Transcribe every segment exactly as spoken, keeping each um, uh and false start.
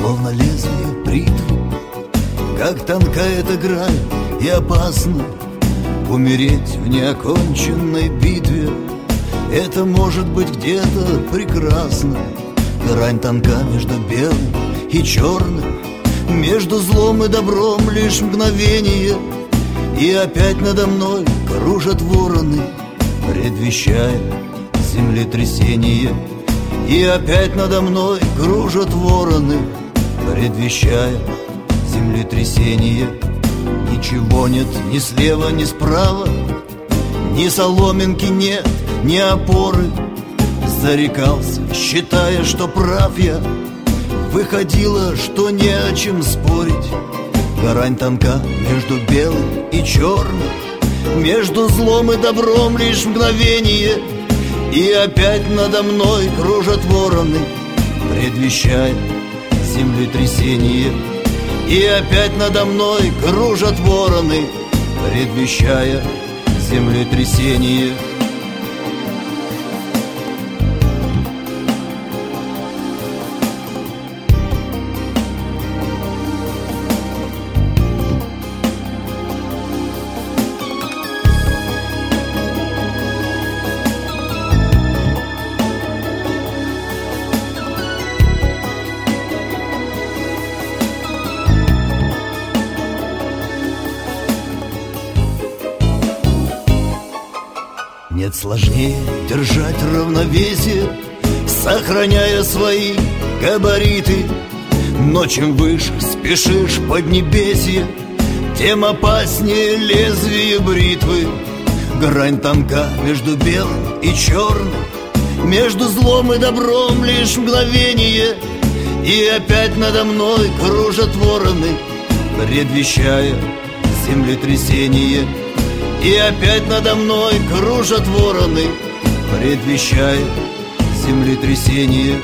словно лезвие бритвы. Как тонка эта грань и опасно умереть в неоконченной битве. Это может быть где-то прекрасно. Грань тонка между белым и черным, между злом и добром лишь мгновение. И опять надо мной кружат вороны, предвещая землетрясение. И опять надо мной кружат вороны, предвещая землетрясение. Ничего нет ни слева, ни справа, ни соломинки нет, ни опоры. Зарекался, считая, что прав я. Выходило, что не о чем спорить. Грань тонка между белым и черным, между злом и добром лишь мгновение. И опять надо мной кружат вороны, предвещая землетрясение. И опять надо мной кружат вороны, предвещая землетрясение. Нет сложнее держать равновесие, сохраняя свои габариты. Но чем выше спешишь поднебесье, тем опаснее лезвие бритвы. Грань тонка между белым и черным, между злом и добром лишь мгновение. И опять надо мной кружат вороны, предвещая землетрясение. И опять надо мной кружат вороны, предвещая землетрясение.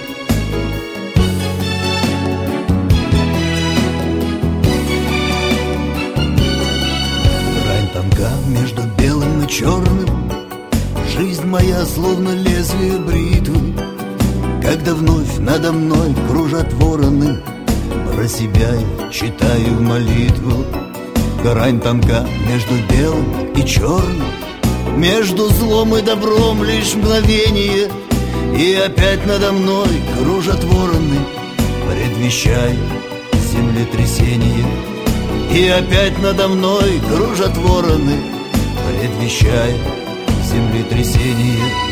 Грань тонка между белым и черным, жизнь моя словно лезвие бритвы. Когда вновь надо мной кружат вороны, про себя я читаю молитву. Грань тонка между белым и черным, между злом и добром лишь мгновение. И опять надо мной кружат вороны, предвещая землетрясение. И опять надо мной кружат вороны, предвещая землетрясение.